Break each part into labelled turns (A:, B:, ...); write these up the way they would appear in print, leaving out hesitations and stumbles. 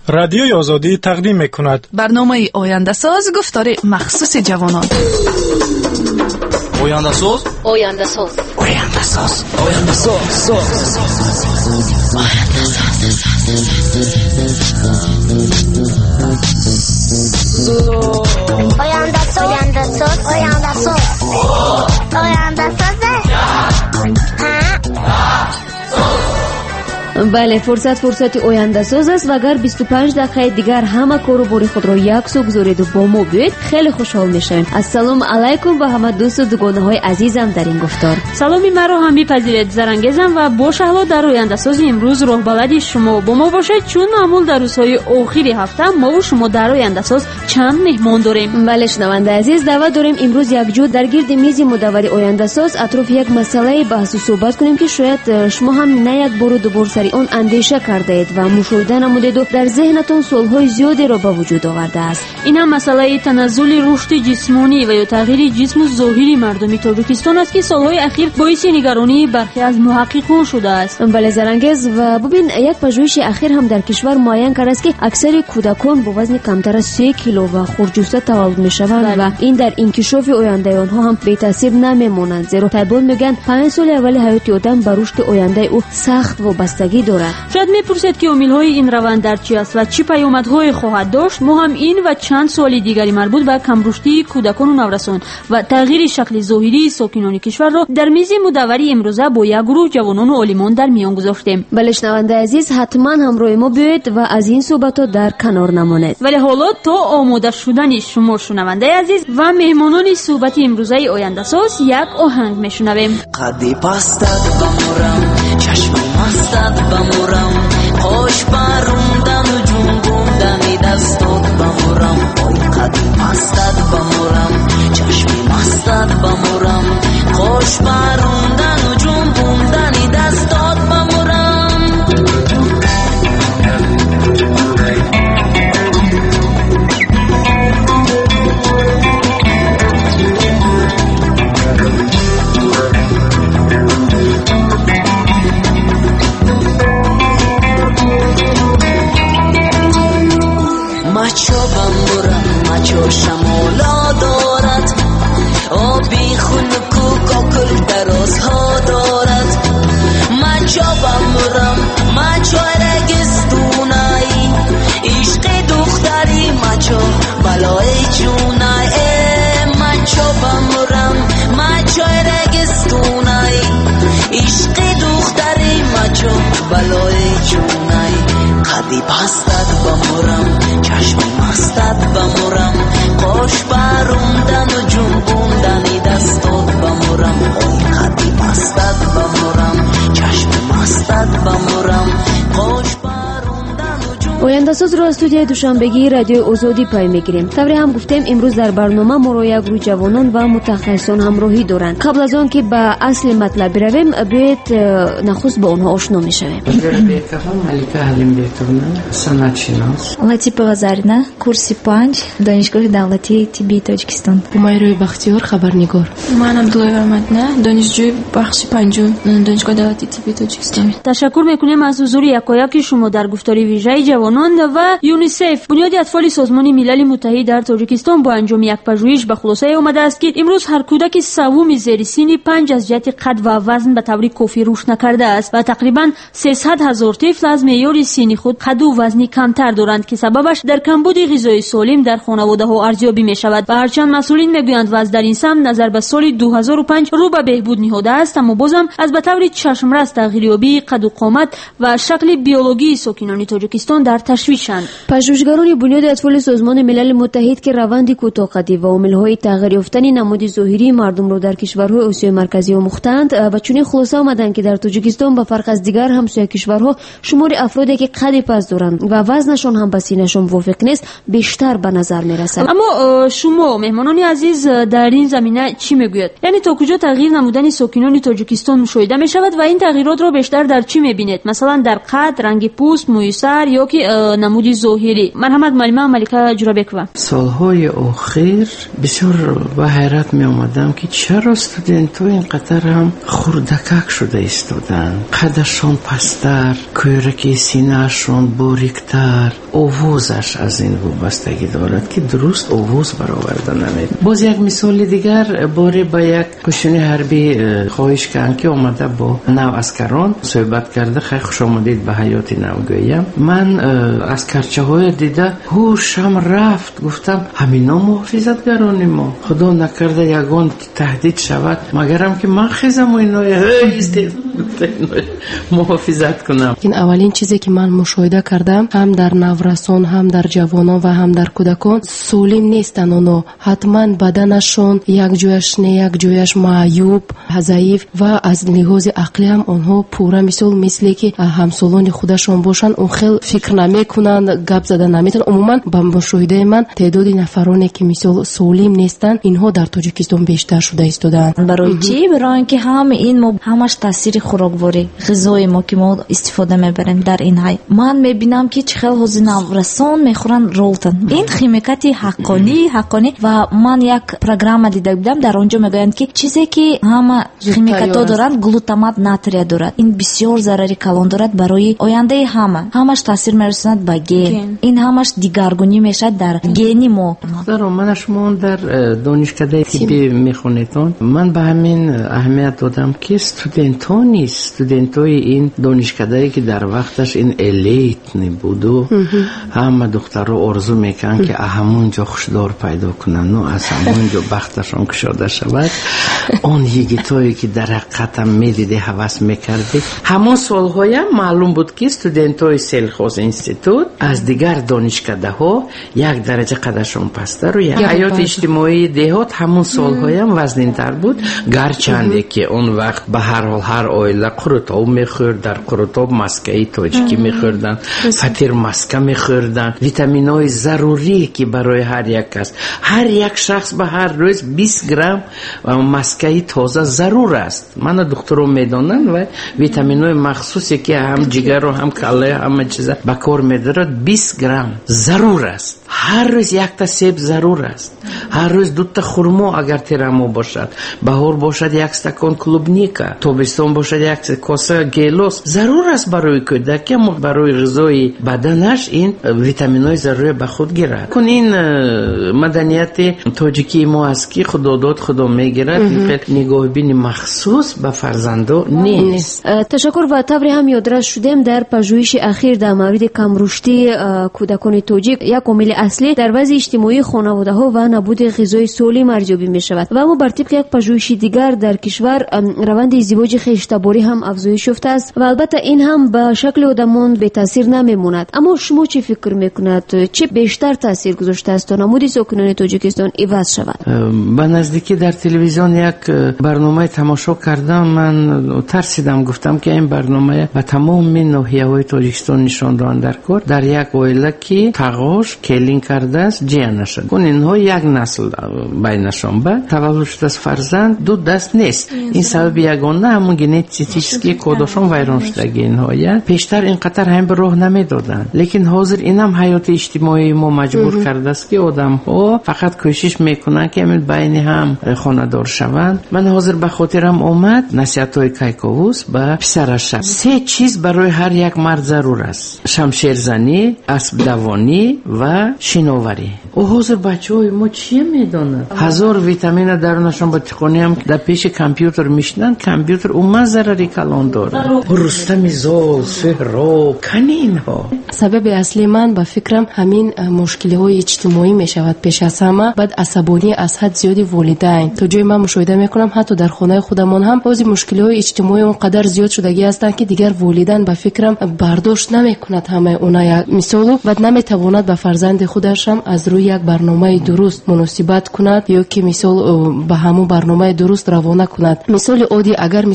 A: رادیوی آزادی تقدیم می‌کند
B: برنامه آینده ساز گفتار مخصوص جوانان.
C: آینده ساز
D: آینده ساز
C: آینده ساز آینده ساز
D: آینده ساز آینده ساز آینده ساز آینده ساز.
E: بله، فرصت آینده ساز است و اگر 25 دقیقه دیگر همه کارو باری خود را یک سو گذارید و با ما بیایید خیلی خوشحال میشویم. السلام علیکم به همه دوست و دوگانه های عزیزم در این گفتار.
F: سلامی مرا هم بپذیرید. زرنگیزم و با شهلا در آینده ساز امروز راه بلدی شما با ما باشید، چون معمول در روزهای آخری هفته ما و شما در آینده ساز چند مهمان داریم.
E: بله شنونده عزیز، دعوت داریم امروز یک جو در گرد میز مدور آینده ساز اطراف یک مسئله بحث و صحبت کنیم که شاید شما هم نه یک بار و دو بار سری اون اندیشه کرده اید و مشاهده نمودید و در ذهنتون سوالهای زیادی را به وجود آورده است.
F: این هم مسئله تنزل رشد جسمانی و یا تغییر جسم و ظاهری مردم تاجیکستان است که سالهای اخیر باعث نگرانی برخی از محققان شده است.
E: بله زرنگیز، و ببین یک پژوهش اخیر هم در کشور معین کرده است که اکثر کودکان با وزن کمتر از 3 کیلو و خردجسته تولد میشوند و این در انکشاف آینده آنها هم بی تاثیر نمیمونند، زیرا طبیبان میگن 5 سال اول حیات آدم به رشد آینده او سخت وابستگی دارد.
F: شاید میپرسید که عامل‌های این روند در چی است و چه پیامدهایی خواهد داشت. ما هم این و چند سوال دیگری مربوط به کمرشدی کودکان و نورسان و تغییر شکل ظاهری ساکنان کشور را در میز مدوری امروزه با یک گروه جوانان و عالمان در میان گذاشتیم.
E: بله شنونده عزیز، حتما همراه ما بیایید و از این صحبت‌ها در کنار نمانید.
F: ولی حالا تا آماده شدن شما شنونده عزیز و مهمانان صحبت امروزه آینده ساز یک آهنگ میشنویم.
C: قدی پستت بمورم چشم مستت بمورم خوش باروندن و جنبوندن دستات بمورم قدی پستت بمورم چشم مستت بمورم خوش باروندن و جنبوندن دستات بمورم. مچو بمورم مچو شمالا دارد آبی خنک و کاکل درازها دارد. مچو بمورم مچو رگستونای عشق دختری مچو بلای جونای. مچو بمورم مچو رگستونای عشق دختری مچو بلای جونای. قدی پستت بمورم چشم مستت بمورم خوش باروندن و جنبوندن دستات بمورم قدی پستت بمورم چشم مستت بمورم خوش آینده ساز را استودیوی دوشنبگی رادیو آزادی پای میگیریم. طوری هم گفتیم امروز در برنامه ما را یک گروه جوانان و متخصصان همراهی دارند. قبل از آن که به اصل مطلب برویم بیایید نخست با اونها آشنا میشویم.
G: ملکه حلیم بیتونه، صنعت شناس.
H: لطیفه زرینه، کورس 5 دانشگاه دولتی طبی تاجیکستان.
I: همایروی بختیار، خبرنگار.
J: من عبدالله احمدنه، دانشجوی بخش 5 دانشگاه دولتی طبی تاجیکستان.
F: تشکر میکنیم از حضور یکایک شما در گفتار ویژه جوانان و یونیسف. بنیاد اطفال سازمان ملل متحد در تاجیکستان با انجام یک پژوهش به خلاصه آمده است که امروز هر کودک سوم زیر سن 5 از جهت قد و وزن به طور کافی رشد نکرده است و تقریبا 300,000 طفل از معیار سنی خود قد و وزنی کمتر دارند که سببش در کمبود غذای سالم در خانواده‌ها ارزیابی می‌شود. و هرچند مسئولین میگویند وضع در این سمت نظر به سال 2005 رو به بهبود نهاده است، اما بازم از به طور چشم‌رس تغییریابی قد و قامت و شکل بیولوژی ساکنان تاجیکستان در تشویشند.
E: پژوهشگران بنیاد اطفال سازمان ملل متحد که روند کوتاه‌قدی و عامل‌های تغییر یافتن نماد ظاهری مردم را در کشورهای آسیای مرکزی آموختند و چنین خلاصه آمدند که در تاجیکستان به فرق از دیگر همسایه کشورها شمار افرادی که قد پست دارند و وزنشان هم به سینه‌شان موافق نیست بیشتر به نظر می‌رسد.
F: اما شما مهمانان عزیز در این زمینه چی میگوید؟ یعنی تا کجا تغییر نمودن ساکنان تاجیکستان مشاهده می‌شود و این تغییرات را بیشتر در چی می‌بینید؟ مثلا در قد، رنگ پوست، موی سر یا که намуди зоҳирӣ. марҳамат маълима малика ҷурабекова.
G: солҳои охир бисёр ба ҳайрат меомадам ки чаро студентҳо ин қадар ҳам хурдакак шуда истоданд, қадашон пасттар, кӯраки синаашон бориктар. овозаш аз ин вобастагӣ дорад ки дуруст овоз бароварда намед. боз як мисоли дигар боре ба як кӯшини ҳарбӣ хоҳиш кардам ки омада бо наваскарон суҳбат карда хай хушомадед ба ҳаёти нав гӯям. ман аскарчаҳоя дида ҳушам рафт. гуфтам ҳамино муҳофизатгарони мо, худо накарда ягон таҳдид шавад магарам ки ман хезаму иноя муҳофизат кунам.
I: ин аввалин чизе ки ман мушоҳида кардам ҳам дар наврасон ҳам дар ҷавонон ва ҳам дар кӯдакон солим нестанд. оно ҳатман баданашон як ҷояш не як ҷояш маъюб заиф ва аз лиҳози ақлӣ ҳам онҳо пурра мисол мисли ки ҳамсолони худашон бошанд он хел фикр намекунанд, гап зада наметавонанд. умуман ба мушоҳидаи ман теъдоди нафароне ки мисол солим нестанд инҳо дар тоҷикистон бештар шуда истодаанд.
H: барои чӣ? барои ин ки ҳамаш таъсири хӯрокворӣ ғизои мо ки мо истифода мебарем дар ин ҳай. ман мебинам ки чӣ хел ҳозир наврасон мехӯранд ролтон. ин химикати ҳаққонӣ ва ман як программа дида будам, дар онҷо мегӯянд ки чизе ки ҳама химикато доранд глутамат натрия дорад. ин бисёр зарари калон дорад барои ояндаи ҳамаш таъсир мерасонад ба ген. ин ҳамаш дигаргунӣ мешавад дар гени мо.
G: даро мана шумо дар донишкадаи тиббӣ мехонедон. ман ба ҳамин аҳамият додам ки студентҳои ин донишкадае ки дар вақташ ин элитни буду ҳама духтаро орзу мекарданд ки ҳамон ҷо хушдор пайдо кунанд, аз ҳамон ҷо бахташон кушода шавад. он йигитое ки дар ҳақиқатам медиди ҳавас мекарди. ҳамон солҳоям маълум буд ки студентҳои селхоз институт аз дигар донишкадаҳо як дараҷа қадашон пасттару ҳаёти иҷтимоии деҳот ҳамон солҳоям вазнинтар буд. гарчанде ки он вақт ба ҳар ҳол ҳар оила қурутоб мехӯрд, дар қурутоб маскаи тоҷикӣ мехӯрданд, фатир маска мехӯрданд, витаминҳои зарурӣ ки барои ҳар як кас, ҳар як шахс ба ҳар рӯз 20 грамм маскаи тоза зарур аст. мана духтурон медонанд ва витаминҳои махсусе ки ҳам ҷигару ҳам кале ҳама чиза ба кор медорад 20 грамм зарур аст. ҳар рӯз якта себ зарур аст. ҳар рӯз дута хурмо агар тирамо бошад, баҳор бошад як стакон клубника, тобистон бошад як коса гелос зарур аст барои кӯдак, аммо барои ғизои баданаш ин витаминҳои заруре ба худ гирад. кун ин маданияти тоҷикии мо аст ки худо дод худо мегирад. нигоҳбини махсус ба фарзандо нест.
E: ташаккур. ва тавре ҳам ёдрас шудем дар пажӯҳиши ахир дар мавриди камрушдии кӯдакони тоҷик як омили аслӣ дар вазъи иҷтимоии хонаводаҳо ва набуди ғизои солим арзёбӣ мешавад. ва аммо бар тибқи як пажӯҳиши дигар дар кишвар раванди издивоҷи хештаборӣ ҳам афзоиш ёфтааст ва албатта ин ҳам ба шакли одамон бетаъсир намемонад. аммо шумо чӣ фикр мекунад? чӣ бештар таъсир гузоштааст то намуди сокинони тоҷикистон иваз шавад?
G: ба наздикӣ дар телевизион як барномаи тамошо кардам. ман тарсидам, гуфтам ки ин барномаи ба тамоми ноҳияҳои тоҷикистон нишон доҳанд дар кор дар як оила ки тағош келин кардааст ҷия нашад. кун инҳо як насл байнашон ба таваллуд шудааст фарзанд ду даст нест. ин сабаби ягона ҳамун генетически кодашон вайрон шудагӣ инҳоя. пештар ин қадар ҳам роҳ намедоданд. лекин ҳозир инам ҳаёти иҷтимоии мо маҷбур кардааст ки одамҳо фақат кӯшиш мекунанд ки ҳамин байни ҳам хонадор шаванд. ман ҳозир ба хотирам омад насиҳатҳои кайковус ба писараш. 3 чиз барои ҳар як мард зарур аст: шамшерзанӣ, аспдавонӣ ва шиноварӣ. ҳозир бачаҳои мо чия медонанд? 1000 витамина дарунашон ба тиқониам дар пеши компютер мешинанд. компютер уман зарари калон дорад. рустами зол, сӯҳроб, кани инҳо.
I: сабаби асли ман ба фикрам ҳамин мушкилиҳои иҷтимоӣ мешавад пеш аз ҳама. баъд асабонӣ аз ҳад зиёди волидайн. то ҷои ман мушоҳида мекунам ҳатто дар хонаи худамон ҳам баъзи мушкилиҳои иҷтимоӣ он қадар зиёд шудагӣ ҳастанд ки дигар волидайн ба фикрам бардошт намекунад ҳамаи она як мисолу баъд наметавонад ба фарзанди худашам аз рӯи як барномаи дуруст муносибат кунад ё ки мисол ба ҳамун барномаи дуруст равона кунад. мисоли оддӣ агар мисол додари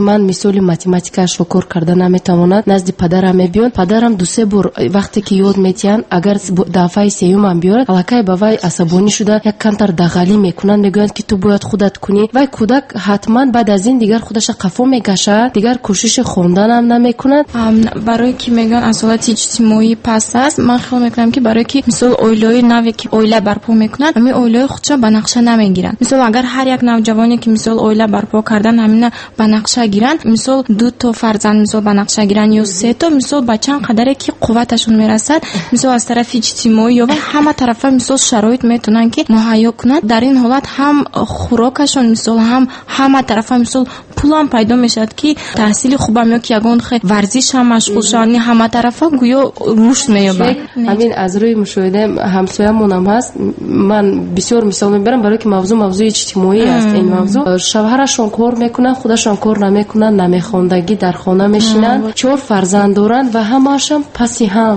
I: من مثال математикаш ро кор карда наметавонад назди падарам мебиёд. падарам 2-3 бор вақте ки ёд метиҳанд агар дафъаи сеюмам биёрад аллакай ба вай асабонӣ шуда як камтар дағалӣ мекунанд, мегӯянд ки ту бояд худат кунӣ. вай кӯдак ҳатман баъд аз ин дигар худаша қафо мегашад, дигар кӯшиши хонданам намекунад.
J: барое ки мегӯянд асолати иҷтимоӣ паст аст, ман хиёл мекунам ки барое ки мисол оилаҳои наве ки оила барпо мекунанд ҳамин оилаҳои худша ба нақша намегиранд. мисол агар ҳар як навҷавоне ки мисол оила барпо кардан ҳамина ба нақша гиранд, мисол 2 то фарзанд мисол ба нақша гиранд ё 3 то, мисол ба чанд қадаре ки қувваташон мерасад, мисол аз тарафи иҷтимоӣ ё ҳама тарафа мисол шароит метавонанд ки муҳайё кунанд. дар ин ҳолат ҳам хӯрокашон мисол ҳама тарафа мисол пулам пайдо мешавад ки таҳсили хубам ё ки ягон варзиш ҳам машғул шаванд, ҳама тарафа гӯё рушд меёбад.
I: ҳамин аз рӯи мушоҳида ҳамсоямонам ҳаст. ман бисёр мисол мебарам барое ки мавзӯъ иҷтимоӣ аст. ин мавзӯъ шавҳарашон кор мекунанд, худашон кор намекунанд, намехондагӣ дар хона мешинанд, 4 фарзанд доранд ва ҳамаашам паси ҳам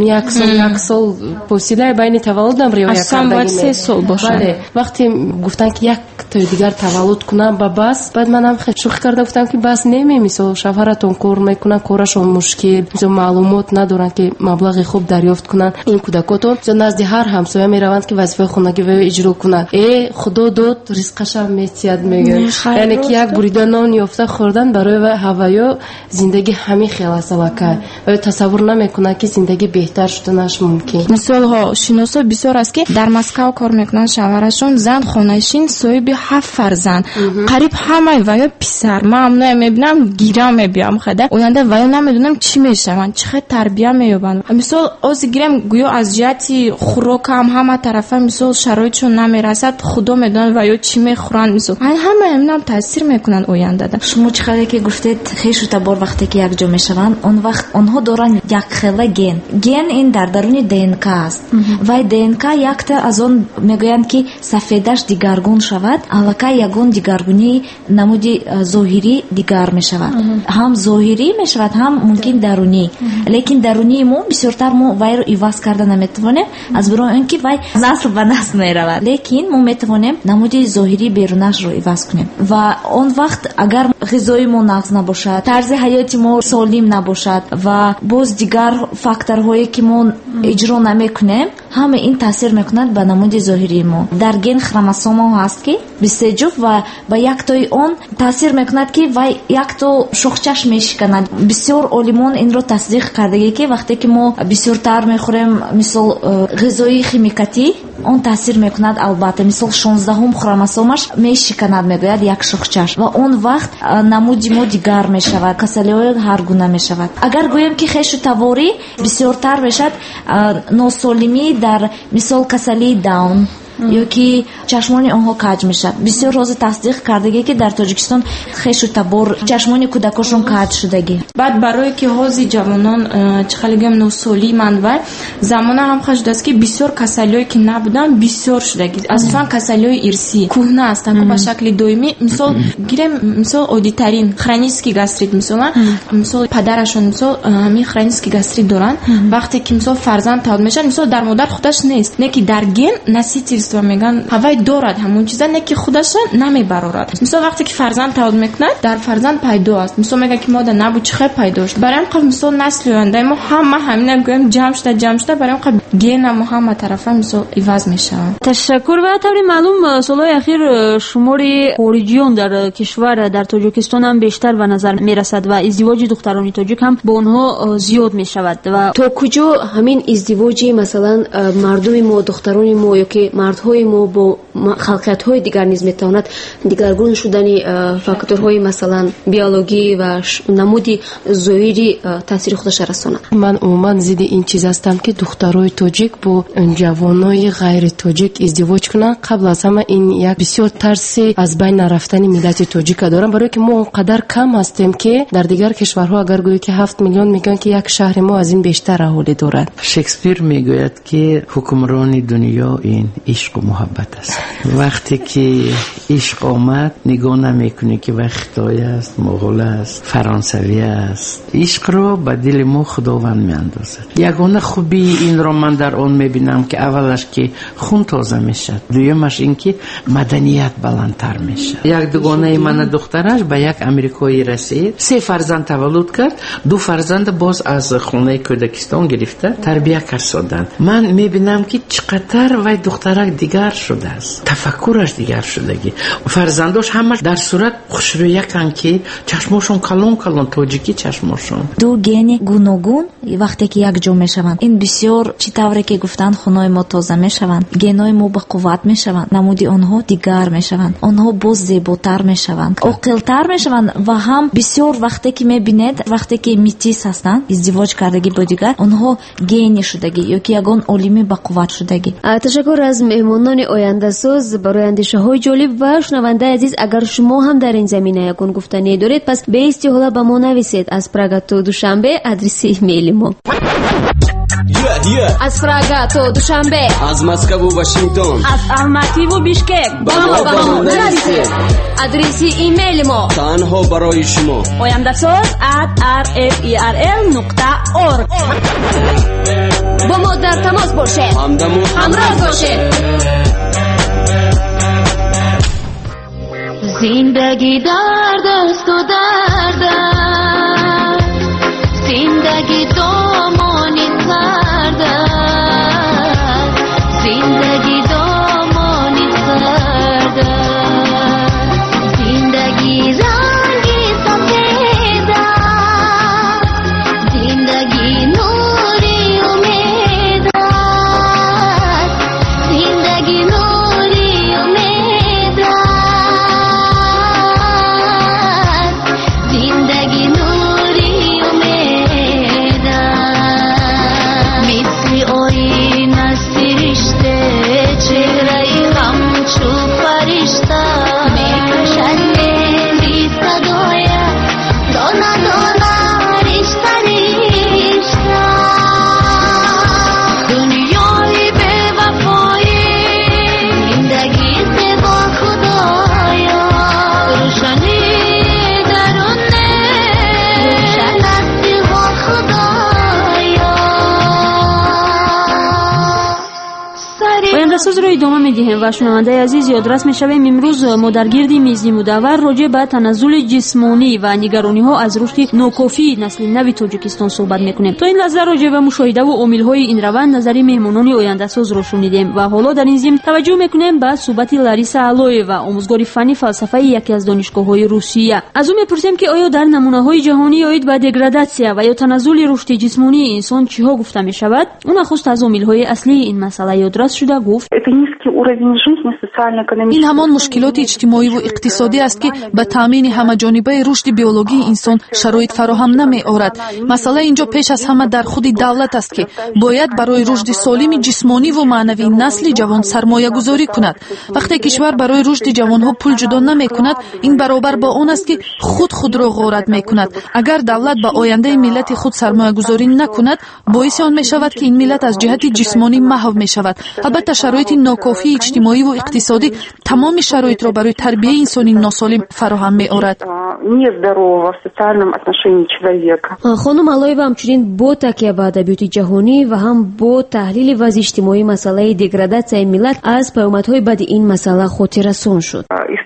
I: як сол фосилаи байни таваллудам риоя кардагӣ
J: 3 сол бошад.
I: вақте гуфтанд ки як тои дигар таваллуд кунам ба бас, баъд манам шӯхӣ карда гуфтам ки бас неми, мисол шавҳаратон кор мекунанд, корашон мушкил, мисол маълумот надоранд ки маблағи хуб дарёфт кунанд. ин кӯдакотон назди ҳар ҳамсоя мераванд ки вазифаи хонагиро иҷро кунанд. худо дод ризқашам метиҳад мегӯянд. яъне ки як бурида нон ёфта хӯрдан барои ҳаваё зиндагӣ ҳамин хел аст аллакай. тасаввур намекунад ки зиндагӣ беҳтар шуданаш мумкин.
J: мисолҳо шиносо бисёр аст ки дар Москав кор мекунанд, шавҳарашон зан хонашин соҳиби 7 фарзанд, қариб ҳамаи ваё писар. ман амное мебинам гирам мебиям хада оянда ваё намедонам чӣ мешаванд, чӣ хел тарбия меёбанд. мисол ози гирам гӯё аз ҷиҳати хӯрокам ҳама тарафа мисол шароитшон намерасад, худо медонад ваё чӣ мехӯранд. мисол ҳамаам таъсир мекунанд ояндада.
H: шумо чӣ қадре ки гуфтед хешу табор вақте ки якҷо мешаванд, он вақт онҳо доранд як хела ген. ген ин дар даруни ДНК аст. вай ДНК якта аз он мегӯянд ки сафедаш дигаргун шавад, аллакай ягон дигаргунии намуди зоҳирӣ дигар мешавад. ҳам зоҳирӣ мешавад, ҳам мумкин дарунӣ. лекин дарунии мо бисёртар мо вайро иваз карда наметавонем, аз бирои он ки вай насл ба насл меравад. лекин мо метавонем намуди зоҳирии берунашро иваз кунем. ва он вақт агар ғизои мо нағз набошад, тарзи ҳаёти мо солим набошад ва боз дигар факторҳое ки мо иҷро намекунем, ҳама ин таъсир мекунад ба намуди зоҳирии мо. дар ген хромосома ҳаст ки 23 ҷуфт ва ба яктои он таъсир мекунад ки вай якто шохчаш мешиканад. бисёр олимон инро тасдиқ кардагӣ ки вақте ки мо бисёртар мехӯрем мисол ғизои химикатӣ, он таъсир мекунад албатта. мисол 16 хромосомаш мешиканад, мегӯяд як шохчаш, ва он вақт намуди мо дигар мешавад, касалиҳои ҳар гуна мешавад. агар гӯем ки хешу таворӣ бисёртар мешад, носолимӣ дар мисол касалии даун ё ки чашмони онҳо каҷ мешад. бисёр роза тасдиқ кардагӣ ки дар Тоҷикистон хешу табор чашмони кӯдакошон каҷ шудагӣ.
J: баъд барое ки ҳози ҷавонон чихалигам носолиманд вай замона ҳам шудааст ки бисёр касалиҳое ки набуданд бисёр шудагӣ. асосан касалиҳои ирсӣ кӯҳна ҳастанд ба шакли доимӣ. мисол гирем мисол оддитарин хронический гастрит, мисол падарашон мисол ҳамин хронический гастрит доранд. вақте ки мисол фарзанд таваллуд мешавад, мисол дар модар худаш нест, не ки дар ген наситивство меган ҳавай дорад ҳамон чиза, не ки худаша намебарорад. мисол вақте ки фарзанд таваллуд мекунад, дар фарзанд пайдо аст. мисол меган ки мода набуд чӣ хел пайдо шуд. барои ҳам мисол насли ояндаи мо ҳама ҳамина гӯем ҷамъ шуда барои ҳам генамо ҳама тарафа мисол иваз мешавад.
F: ташаккур. ва таври маълум солҳои ахир шумори хориҷиён дар кишвар дар Тоҷикистон ҳам бештар ба назар мерасад ва издивоҷи духтарони тоҷик ҳам бо онҳо зиёд мешавад. ва
E: то куҷо ҳамин издивоҷи масалан мардуми мо, духтарони мо ё ки мардҳои мо бо халқиятҳои дигар низ метавонад дигаргун шудани факторҳои масалан биологӣ ва намуди зоҳирӣ таъсири худаш расонад.
I: ман умуман зидди ин чиз ҳастам ки духтарои тоҷик бо ҷавонои ғайри тоҷик издивоҷ кунанд. қабл аз ҳама ин як бисёр тарси аз байн нарафтани миллати тоҷика дорам, барое ки мо он қадар кам ҳастем ки дар дигар кишварҳо агар гӯё ки 7 миллион мегӯянд ки як шаҳри мо аз ин бештар аҳолӣ дорад.
G: шекспир мегӯяд ки ҳукмрони дунё ин ишқу муҳаббат аст. وقتی که عشق آمد نگاه نمیکنه که وقت خطای است، مغول است، فرانسوی است. عشق رو به دل ما خداوند میاندازد. یگانه خوبی این رو من در آن میبینم که اولش که خون تازه میشه، دویمش این که مدنیت بلندتر میشه. یک دوگانه من دخترش به یک امریکایی رسید، 3 فرزند تولد کرد، 2 فرزند باز از خونه کودکستان گرفته تربیت کردند. من میبینم که چقدر وای دخترک دیگر شده است، تفکرش دیگر شدگی. فرزنداش همش در صورت خوشرویکن که چشماشون کلون کلون تاجیکی چشماشون.
H: دو گن گوناگون وقتی که یک جا میشوند، این بسیار چی طوری که گفتن خونای ما تازه میشوند، گنای ما با قوت میشوند، نمودی آنها دیگر میشوند، آنها باز زیباتر میشوند، عاقلتر میشوند و هم بسیار وقتی که میبینید وقتی که میتیس هستند ازدواج کردگی با دیگر آنها گنی شدگی یا که یگان عالمی با قوت شدگی.
E: تشکر از مهمانان آینده ساز برای اندیشه های جالب و شنونده عزیز. اگر شما هم در این زمینه یکون گفتنی دارید پس بیستی حالا به ما نویسید. از پراگا تا دوشنبه آدرس ایمیل ما. از پراگا تا دوشنبه، از مسکو و واشنگتن،
B: از الماتی و بیشکک
C: با ما نویسید.
E: آدرس ایمیل ما
C: تنها برای شما
B: oyandasaz@rferl.org.
E: با ما در تماس باشید، همراه باشید.
K: زندگی در دست و درد است، زندگی دامانی سرد است، زندگی دامانی سرد است، زندگی رنگی سفید است، زندگی نوری امید است، زندگی نوری امید است، زندگی نوری امید است. مثل آینه سرشته چهره همچو فرشته میکشد بی صدای دانه دانه رشته رشته. دنیای بی وفایی زندگی زیبا خدایا، روشنی درونه روشن است دلها خدایا.
F: آینده ساز رو ادامه میدیم و شنونده عزیز یادرس میشویم امروز ما در گرد میز مدور راجع به تنزل جسمانی و نگرانی ها از رشد ناکافی نسل نو تاجیکستان صحبت میکنیم. تا این لحظه راجع به مشاهده و عامل های این روند نظری مهمانان آینده ساز رو شنیدیم و حالا در این ضمن توجه میکنیم به صحبت لاریسا علایeva آموزگار فنی فلسفه یکی از دانشگاه های روسیه. از او میپرسیم که آیا در نمونه های جهانی آید به دگراداسیا و یا تنزل رشد جسمانی انسان چیها گفته میشود؟ اون نخست از عامل های اصلی این مسئله یادرس شده گفت
L: این همان مشکلات اجتماعی و اقتصادی است که به تامین همه‌جانبه رشد بیولوژی انسان شرایط فراهم نمی‌آورد. مسئله اینجا پیش از همه در خود دولت است که باید برای رشد سالم جسمانی و معنوی نسل جوان سرمایه گذاری کند. وقتی کشور برای رشد جوانها پول جدا نمی‌کند، این برابر با آن است که خود را غارت می‌کند. اگر دولت به آینده ملت خود سرمایه گذاری نکند، باعث آن می‌شود که این ملت از جهت جسمانی محو می‌شود. البته شرایط ناکافی اجتماعی و اقتصادی تمام شرایط را برای تربیت انسانی ناسالم فراهم می‌آورد.
E: خانم علایeva همچنین با تکیه به ادبیات جهانی و هم با تحلیل وضع اجتماعی مسئله دگراداسیای ملت از پیامدهای بد این مسئله خاطررسان شد.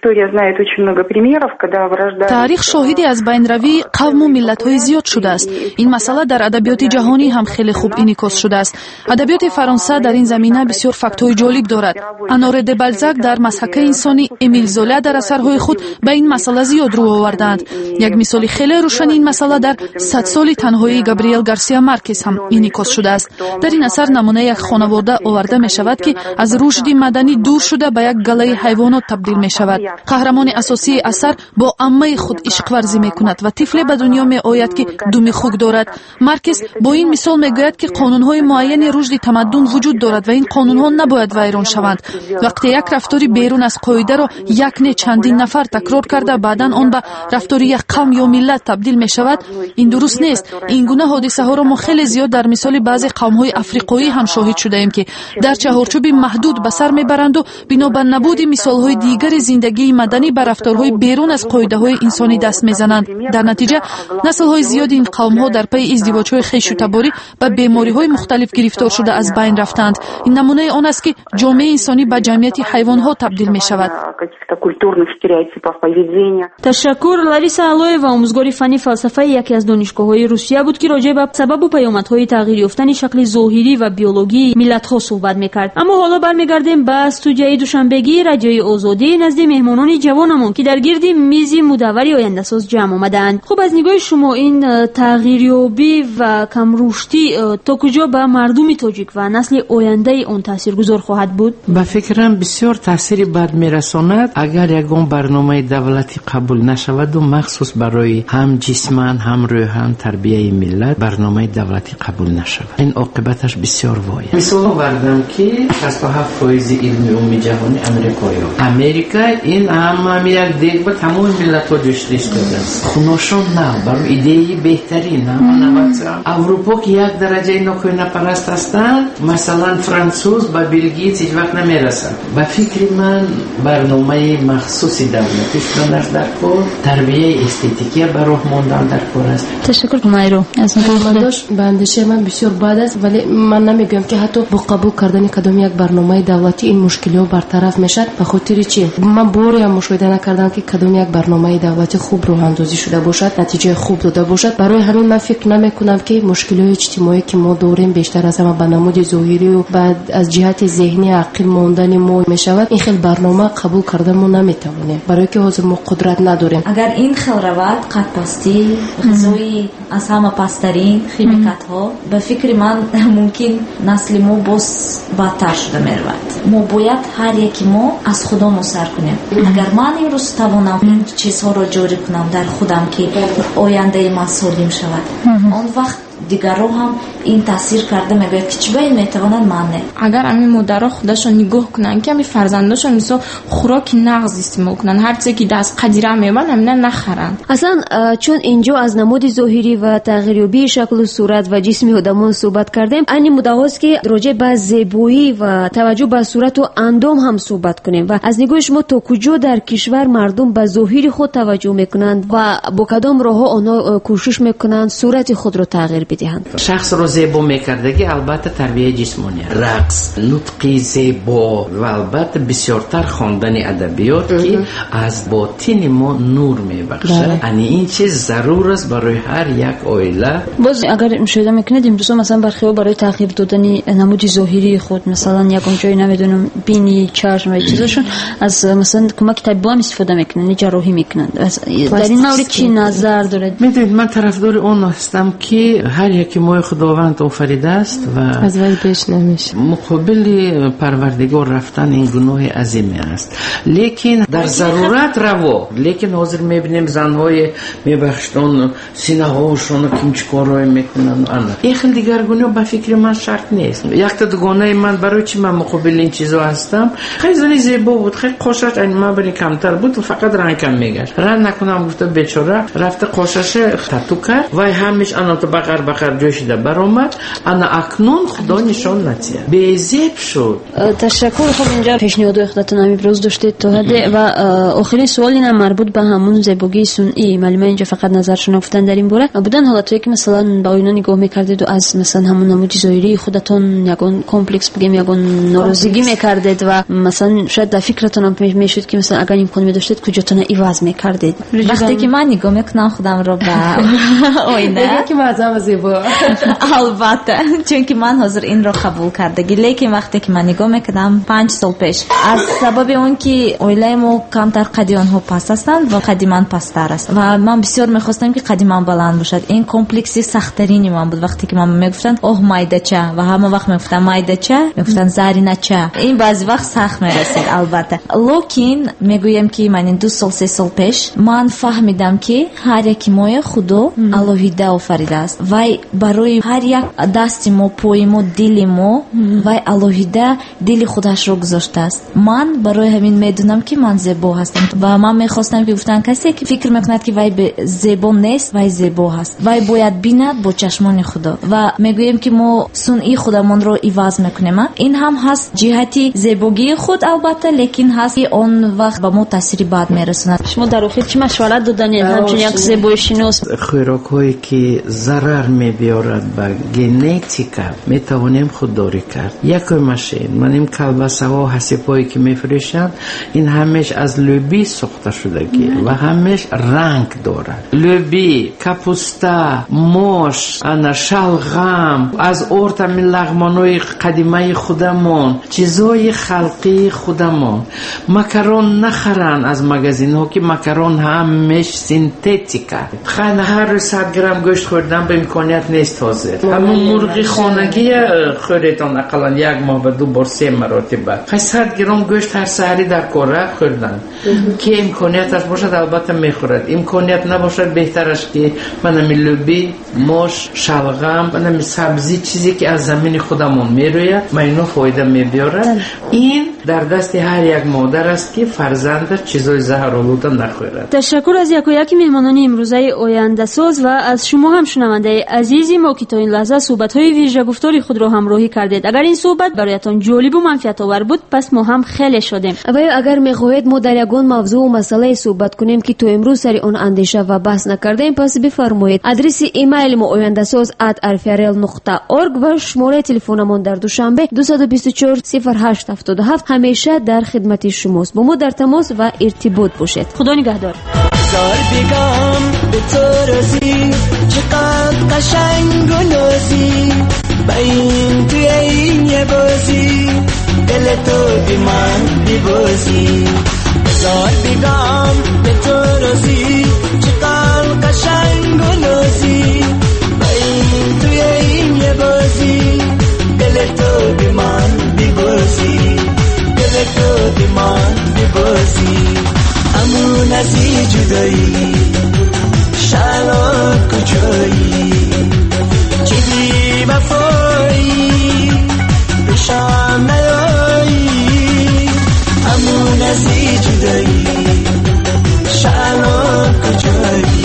L: تاریخ شاهدی از بینروی قوم و ملت‌های زیاد شده است. این مسئله در ادبیات جهانی هم خیلی خوب انعکاس شده است. ادبیات فرانسه در این زمینه بسیار فاکت‌های جالب دارد. آنوره د بالزاک در مسحک انسانی، امیل زولا در اثرهای خود به این مسئله زیاد رو آوردند. یک مثال خیلی روشن این مسئله در 100 سال تنهایی گابریل گارسیا مارکز هم انعکاس شده است. در این اثر نمونه یک خانواده آورده می شود که از رشد مدنی دور شده به یک گله حیوانات تبدیل می شود. мешавад. қаҳрамони асосии асар бо аммаи худ ишқварзӣ мекунад ва тифле ба дунё меояд ки думи хук дорад. Маркес бо ин мисол мегӯяд ки қонунҳои муайяни рушди тамаддун вуҷуд дорад ва ин қонунҳо набояд вайрон шаванд. вақте як рафтори берун аз қоидаро як не чандин нафар такрор карда баъдан он ба рафтори як қавм ё миллат табдил мешавад, ин дуруст нест. ин гуна ҳодисаҳоро мо хеле зиёд дар мисоли баъзе қавмҳои африқоӣ ҳам шоҳид шудаем ки дар чаҳорчӯби маҳдуд ба сар мебаранду бино ба набуди мисолҳои дигари зиндагии маданӣ ба рафторҳои берун аз қоидаҳои инсонӣ даст мезананд. дар натиҷа наслҳои зиёди ин қавмҳо дар пайи издивоҷҳои хешутаборӣ ба бемориҳои мухталиф гирифтор шуда аз байн рафтанд. ин намунаи он аст ки ҷомеаи инсонӣ ба ҷамъияти ҳайвонҳо табдил мешавад.
F: ташаккур. лариса алоева, омӯзгори фанни фалсафаи яке аз донишгоҳҳои русия буд ки роҷеъ ба сабабу паёмадҳои тағйир ёфтани шакли зоҳирӣ ва биологии миллатҳо суҳбат мекард. аммо ҳоло бармегардем ба студияи душанбегии радиои озодӣ назди меҳмонони ҷавонамон ки дар гирди мизи мудаввари ояндасоз ҷамъ омадаанд. хуб, аз нигоҳи шумо ин тағйирёбӣ ва камруштӣ то куҷо ба мардуми тоҷик ва насли ояндаи он таъсиргузор хоҳад буд?
G: ба фикрам бисёр таъсири бад мерасонад агар ягон барномаи давлатӣ қабул нашаваду махсус барои ҳам ҷисман ҳам рӯҳан тарбияи миллат барномаи давлатӣ қабул нашавад. ин оқибаташ бисёр вой. мисол овардам ки 67% илми умуми ҷаҳонӣ амрикоё. Америка ин ҳама як дег ба тамоми миллатҳо ҷӯштиш додааст. хуношон на барои идеяи беҳтарин наватсам. аврупо ки як дараҷаи нокӯҳнапараст ҳастанд, масалан француз ба белгиец ҳеҷ вақт намерасад. ба фикри ман барномаи махсуси давлатӣ шуданаш дар кор, тарбияи эстетикия ба роҳ мондан дар кор аст.
F: ташаккур кумайро.
I: ба андешаи ман бисёр бад аст, вале ман намегӯям ки ҳатто бо қабул кардани кадом як барномаи давлатӣ ин мушкилиҳо бартараф мешавад. ба хотири чӣ? ман боре ҳам мушоҳида накардам ки кадом як барномаи давлатӣ хуб роҳандозӣ шуда бошад, натиҷаи хуб дода бошад. барои ҳамин ман фикр намекунам ки мушкилиҳои иҷтимоие ки мо дорем бештар аз ҳама ба намуди зоҳирию баъд аз ҷиҳати зеҳнӣ ақил мондани мо мешавад. ин хел барнома қабул карда мо наметавонем, барое ки ҳозир мо қудрат надорем.
H: агар ин хел равад, қадпастӣ, ғизои аз ҳама пасттарин, химикатҳо, ба фикри ман мумкин насли мо боз бадтар шуда меравад. мо бояд ҳар яки мо аз худомон сар кунем. агар ман имрӯз тавонам ин чизҳоро ҷорӣ кунам дар худам ки ояндаи ман солим шавад, он вақт дигарро ҳам ин таъсир карда мегӯяд ки чӣ ба ин метавонад, ман не.
J: агар ҳамин модаро худашон нигоҳ кунанд ки ҳамин фарзандашон мисол хӯроки нағз истеъмол кунанд, ҳар чизе ки даст қадира мебанд ҳамина нахаранд.
E: аслан чун инҷо аз намуди зоҳирӣ ва тағйирёбии шаклу сурат ва ҷисми одамон суҳбат кардем, айни муддаост ки роҷеъ ба зебоӣ ва таваҷҷӯҳ ба сурату андом ҳам суҳбат кунем. ва аз нигоҳи шумо то куҷо дар кишвар мардум ба зоҳири худ таваҷҷӯҳ мекунанд ва бо кадом роҳҳо онҳо кӯшиш мекунанд сурати худро тағйир бидиҳанд?
G: шахсро зебо мекардагӣ албатта тарбияи ҷисмонӣ, рақс, нутқи зебо ва албатта бисёртар хондани адабиёт ки аз ботини мо нур мебахшад. ани ин чиз зарур аст барои ҳар як оила.
F: боз агар мушоҳида мекунед имрӯзҳо масалан бархеҳо барои тағйир додани намуди зоҳирии худ, масалан ягон ҷои намедонам бини, чашм ва чизошон аз масалан кӯмаки табибон истифода мекунанд, ҷарроҳӣ мекунанд. дар ин маврид чӣ назар доред?
G: медонед ман тарафдори он ҳастам ки ҳар яки мои худованд офаридааст ва
I: аз вай беш намешавад.
G: муқобили парвардигор рафтан ин гуноҳи азиме аст. лекин дар зарурат раво. лекин ҳозир мебинем занҳои мебахшдон синаҳоашон кимчикорое мекунанд. ин хел дигаргуниҳо ба фикри ман шарт нест. якта дугонаи ман барои чӣ ман муқобили ин чизо ҳастам? хеле зани зебо буд, хеле қошаш мабини камтар буд, фақат ранг кам мегашт. ранг накунам гуфта бечора, рафта қошаша тату кард вай ҳамиш анато бақар ҷӯшида баромад. ана акнун худо нишон натиҳад, безеб шуд.
F: ташаккур. хуб, инҷа пешниҳодҳои худатонам иброз доштед то ҳадде. ва охирин суол инам марбут ба ҳамун зебогии сунъӣ. маълума инҷа фақат назаршона гуфтан дар ин бора будан ҳолатҳое ки масалан ба оина нигоҳ мекардеду аз масалан ҳамун намуди зоҳирии худатон ягон комплекс бигем ягон норозигӣ мекардед ва масалан шояд дар фикратонам мешуд ки масалан агар имкон медоштед куҷотона иваз мекардед?
H: вақте ки ман нигоҳ мекунам худамро ба оина,
I: зебо.
H: албатта, чунки ман ҳозир инро қабул кардагӣ, лекин вақте ки ман нигоҳ мекардам 5 сол пеш аз сабаби он ки оилаи мо камтар қади онҳо паст ҳастанд ва қади ман пасттар аст ва ман бисёр мехостам ки қади ман баланд бошад. ин комплекси сахттарини ман буд. вақте ки ман мегуфтанд оҳ майдача ва ҳама вақт мегуфтам майдача, мегуфтанд заринача. ин баъзи вақт сахт мерасид албатта. лекин мегӯям ки ман ин 2 сол 3 сол пеш ман фаҳмидам ки ҳар яки моя худо алоҳида офаридааст. вай барои ҳар як дасти мо, пои мо, дили мо вай алоҳида дили худашро гузоштааст. ман барои ҳамин медонам ки ман зебо ҳастам ва ман мехостам ки гуфтан касе ки фикр мекунад ки вай зебо нест, вай зебо ҳаст. вай бояд бинад бо чашмони худо ва мегӯем ки мо сунъи худамонро иваз мекунем. ин ҳам ҳаст ҷиҳати зебогии худ албатта, лекин ҳаст ки он вақт ба мо таъсири бад мерасонад.
F: шумо дар охир чӣ машварат доданед ҳамчун як зебоишинос?
G: хӯрокҳое ки зарар мебиёрад ба генетика метавонем худдорӣ кард. якои машин ман ин калбасаҳо ҳасипҳое ки мефурӯшанд ин ҳамеш аз лӯби сохта шудагӣ ва ҳамеш ранг дорад. лӯби, капуста, мош, ана шалғам аз ортами лағмонои қадимаи худамон, чизҳои халқии худамон. макарон нахаранд аз магазинҳо ки макарон ҳамеш синтетика. хана ҳар рӯз 100 грамм гӯшт хӯрдан ба имконият нест ҳозир. ҳамун мурғи хонагӣ хӯретон ақаллан як моҳ ба 2 бор 3 маротиба. 100 грамм гӯшт ҳар саҳари дар кора хӯрдан. ки имконияташ бошад албатта мехӯрад. имконият набошад беҳтараш ки манами лӯби, мош, шалғам, манами сабзи, чизе ки аз замини худамон мерӯяд, майно фоида мебиёрад. ин дар дасти ҳар як модар аст ки фарзандаш чизои заҳролуда нахӯрад.
F: ташаккур аз якояки меҳмонони имрӯзаи ояндасоз ва аз шумо ҳам шунавандаи азизи мо ки то ин лаҳза суҳбатҳои вижагуфтори худро ҳамроҳӣ кардед. агар ин суҳбат бароятон ҷолибу манфиатовар буд, пас мо ҳам хеле шодем.
E: ва ё агар мехоҳед мо дар ягон мавзӯъу масъалае суҳбат кунем ки то имрӯз сари он андеша ва баҳс накардем, пас бифармоед. адреси имейли мо oyandasoz@rfrl.org ва шумораи телефонамон дар душанбе 224 0877 ҳамеша дар хидмати шумост. бо мо дар тамос ва иртибот бошед. худо нигаҳдор.
C: زار بگم به تو رازی چقدر قشنگ و نازی با این توی این یه بازی دل تو بی من بی بازی زار بگم به تو رازی چقدر قشنگ و نازی با این توی این یه بازی دل تو بی من بی بازی دل تو بی من بی بازی همون از این جدایی شلات کجایی چی بی وفایی بشم نیایی همون از این جدایی شلات کجایی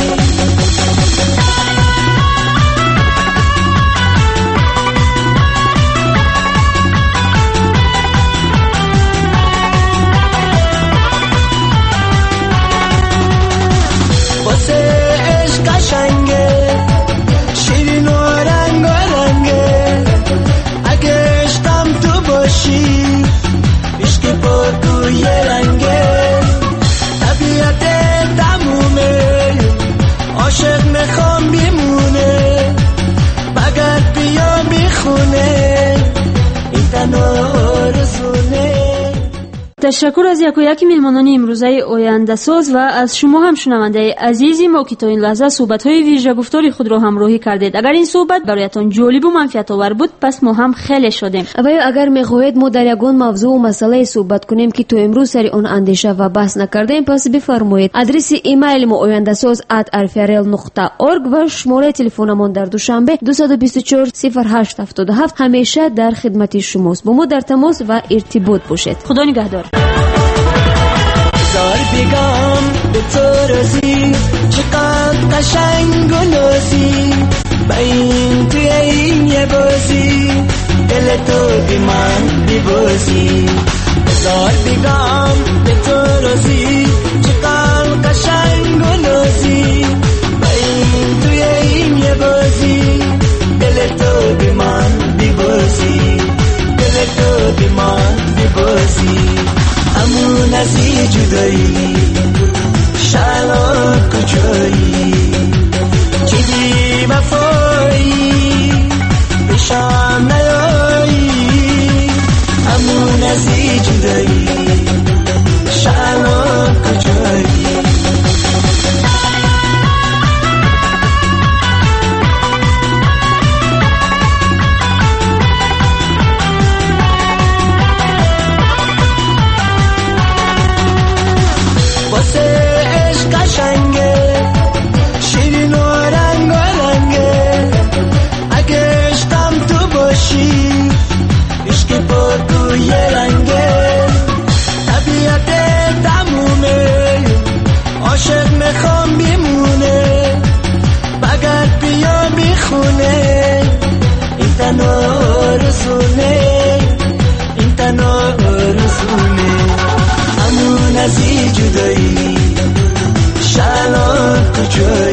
F: ташаккур аз якояки меҳмонони имрӯзаи ояндасоз ва аз шумо ҳам шунавандаи азизи мо ки то ин лаҳза суҳбатҳои вижагуфтори худро ҳамроҳӣ кардед. агар ин суҳбат бароятон ҷолибу манфиатовар буд, пас мо ҳам хеле шодем.
E: ва ё агар мехоҳед мо дар ягон мавзӯъу масъалае суҳбат кунем ки то имрӯз сари он андеша ва баҳс накардем, пас бифармоед. адреси имейли мо oyandasoz@rfrl.org ва шумораи телефонамон дар душанбе 224 0877 ҳамеша дар хидмати шумост. бо мо дар тамос ва иртибот бошед.
F: худо нигаҳдор.
C: زار بگم به تو رازی چقدر قشنگ و نازی با این توی این یه بازی دل تو بی من بی بازی زار بگم به تو رازی چقدر قشنگ و نازی با این توی این یه بازی دل تو بی من بی بازی دل تو بی من بی بازی همون از این جدایی شلات کجایی چی بی وفایی
M: یه رنگه طبیعت تمومه عاشق میخوام بیمونه بگرد بیا بیخونه این تنها رسونه این تنها رسونه همون از این جدایی شلان کجایی